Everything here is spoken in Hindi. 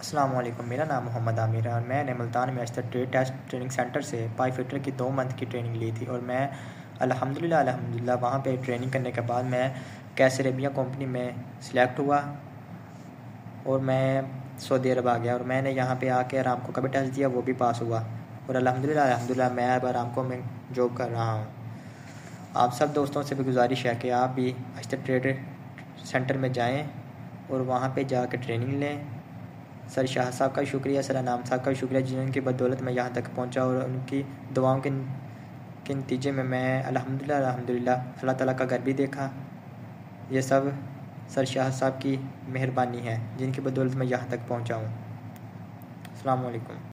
अस्सलाम वालेकुम। मेरा नाम मोहम्मद आमिर है और मैंने मुल्तान में Akhtar trade test training centre से पाइप फिटर की 2 मंथ की ट्रेनिंग ली थी और मैं अल्हम्दुलिल्लाह वहाँ पे ट्रेनिंग करने के बाद मैं कैस अरेबिया कंपनी में सिलेक्ट हुआ और मैं सऊदी अरब आ गया और मैंने यहाँ पे आके अरामको का भी टेस्ट दिया, वो भी पास हुआ और अल्हम्दुलिल्लाह मैं अब अरामको में जॉब कर रहा हूँ। आप सब दोस्तों से भी गुजारिश है कि आप भी अख्तर ट्रेड सेंटर में जाएँ और वहाँ पे जाकर ट्रेनिंग लें। सर शाह साहब का शुक्रिया, सर अनाम साहब का शुक्रिया जिनकी बदौलत मैं यहाँ तक पहुँचा और उनकी दुआओं के नतीजे में मैं अल्हम्दुलिल्लाह अल्लाह ताला का घर भी देखा। ये सब सर शाह साहब की मेहरबानी है जिनकी बदौलत मैं यहाँ तक पहुँचा हूँ। अस्सलाम वालेकुम।